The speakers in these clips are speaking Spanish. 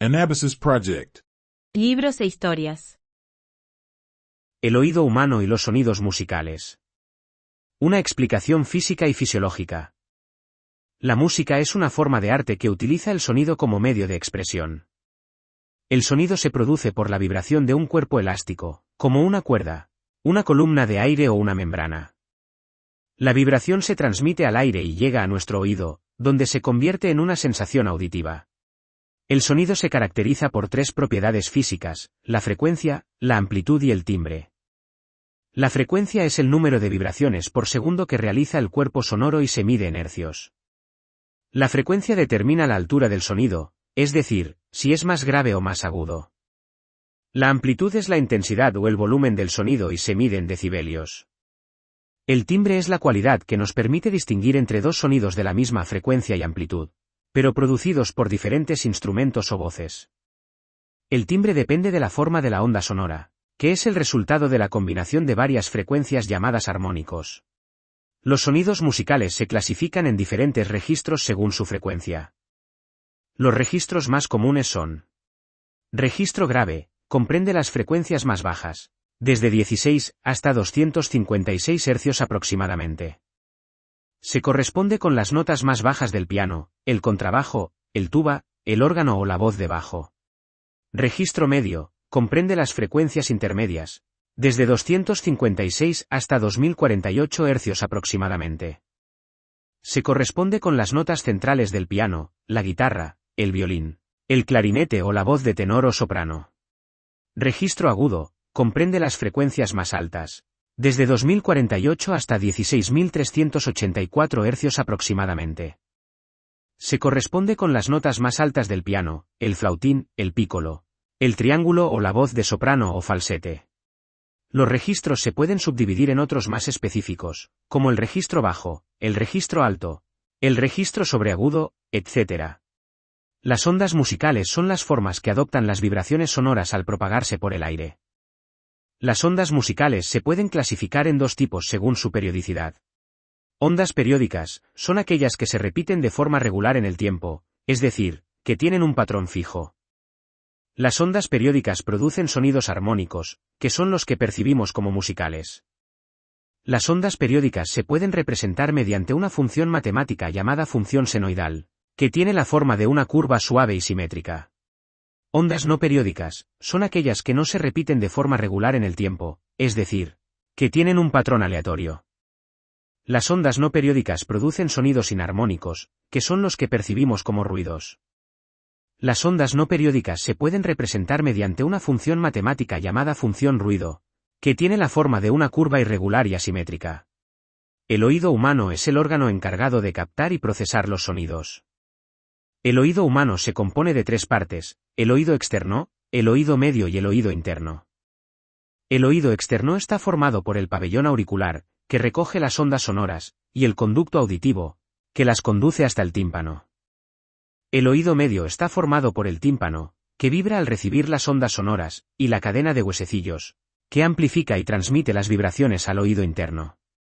Anabasis Project. Libros e historias. El oído humano y los sonidos musicales. Una explicación física y fisiológica. La música es una forma de arte que utiliza el sonido como medio de expresión. El sonido se produce por la vibración de un cuerpo elástico, como una cuerda, una columna de aire o una membrana. La vibración se transmite al aire y llega a nuestro oído, donde se convierte en una sensación auditiva. El sonido se caracteriza por tres propiedades físicas: la frecuencia, la amplitud y el timbre. La frecuencia es el número de vibraciones por segundo que realiza el cuerpo sonoro y se mide en hercios. La frecuencia determina la altura del sonido, es decir, si es más grave o más agudo. La amplitud es la intensidad o el volumen del sonido y se mide en decibelios. El timbre es la cualidad que nos permite distinguir entre dos sonidos de la misma frecuencia y amplitud, pero producidos por diferentes instrumentos o voces. El timbre depende de la forma de la onda sonora, que es el resultado de la combinación de varias frecuencias llamadas armónicos. Los sonidos musicales se clasifican en diferentes registros según su frecuencia. Los registros más comunes son: registro grave, comprende las frecuencias más bajas, desde 16 hasta 256 Hz aproximadamente. Se corresponde con las notas más bajas del piano, el contrabajo, el tuba, el órgano o la voz de bajo. Registro medio, comprende las frecuencias intermedias, desde 256 hasta 2048 Hz aproximadamente. Se corresponde con las notas centrales del piano, la guitarra, el violín, el clarinete o la voz de tenor o soprano. Registro agudo, comprende las frecuencias más altas, desde 2048 hasta 16.384 Hz aproximadamente. Se corresponde con las notas más altas del piano, el flautín, el pícolo, el triángulo o la voz de soprano o falsete. Los registros se pueden subdividir en otros más específicos, como el registro bajo, el registro alto, el registro sobreagudo, etc. Las ondas musicales son las formas que adoptan las vibraciones sonoras al propagarse por el aire. Las ondas musicales se pueden clasificar en dos tipos según su periodicidad. Ondas periódicas son aquellas que se repiten de forma regular en el tiempo, es decir, que tienen un patrón fijo. Las ondas periódicas producen sonidos armónicos, que son los que percibimos como musicales. Las ondas periódicas se pueden representar mediante una función matemática llamada función senoidal, que tiene la forma de una curva suave y simétrica. Ondas no periódicas son aquellas que no se repiten de forma regular en el tiempo, es decir, que tienen un patrón aleatorio. Las ondas no periódicas producen sonidos inarmónicos, que son los que percibimos como ruidos. Las ondas no periódicas se pueden representar mediante una función matemática llamada función ruido, que tiene la forma de una curva irregular y asimétrica. El oído humano es el órgano encargado de captar y procesar los sonidos. El oído humano se compone de tres partes: el oído externo, el oído medio y el oído interno. El oído externo está formado por el pabellón auricular, que recoge las ondas sonoras, y el conducto auditivo, que las conduce hasta el tímpano. El oído medio está formado por el tímpano, que vibra al recibir las ondas sonoras, y la cadena de huesecillos, que amplifica y transmite las vibraciones al oído interno.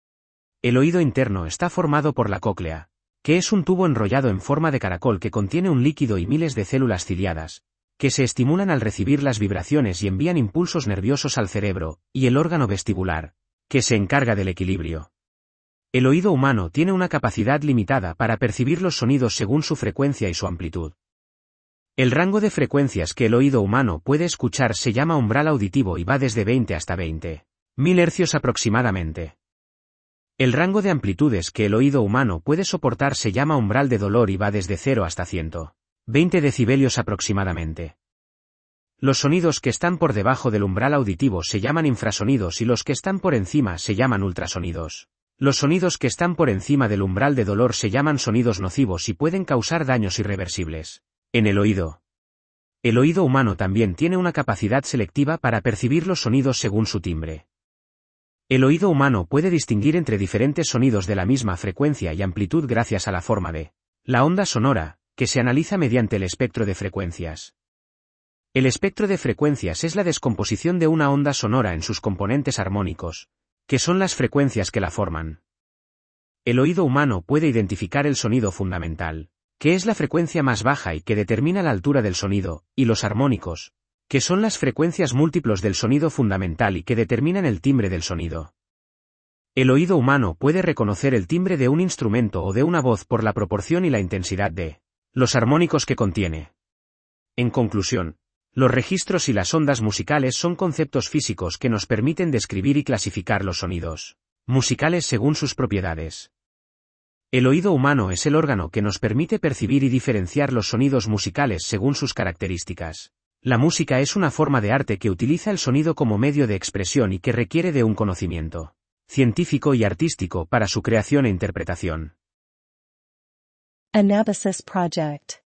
El oído interno está formado por la cóclea, que es un tubo enrollado en forma de caracol que contiene un líquido y miles de células ciliadas, que se estimulan al recibir las vibraciones y envían impulsos nerviosos al cerebro, y el órgano vestibular, que se encarga del equilibrio. El oído humano tiene una capacidad limitada para percibir los sonidos según su frecuencia y su amplitud. El rango de frecuencias que el oído humano puede escuchar se llama umbral auditivo y va desde 20 hasta 20.000 Hz aproximadamente. El rango de amplitudes que el oído humano puede soportar se llama umbral de dolor y va desde 0 hasta 120 decibelios aproximadamente. Los sonidos que están por debajo del umbral auditivo se llaman infrasonidos y los que están por encima se llaman ultrasonidos. Los sonidos que están por encima del umbral de dolor se llaman sonidos nocivos y pueden causar daños irreversibles en el oído. El oído humano también tiene una capacidad selectiva para percibir los sonidos según su timbre. El oído humano puede distinguir entre diferentes sonidos de la misma frecuencia y amplitud gracias a la forma de la onda sonora, que se analiza mediante el espectro de frecuencias. El espectro de frecuencias es la descomposición de una onda sonora en sus componentes armónicos, que son las frecuencias que la forman. El oído humano puede identificar el sonido fundamental, que es la frecuencia más baja y que determina la altura del sonido, y los armónicos, que son las frecuencias múltiplos del sonido fundamental y que determinan el timbre del sonido. El oído humano puede reconocer el timbre de un instrumento o de una voz por la proporción y la intensidad de los armónicos que contiene. En conclusión, los registros y las ondas musicales son conceptos físicos que nos permiten describir y clasificar los sonidos musicales según sus propiedades. El oído humano es el órgano que nos permite percibir y diferenciar los sonidos musicales según sus características. La música es una forma de arte que utiliza el sonido como medio de expresión y que requiere de un conocimiento científico y artístico para su creación e interpretación. Anabasis Project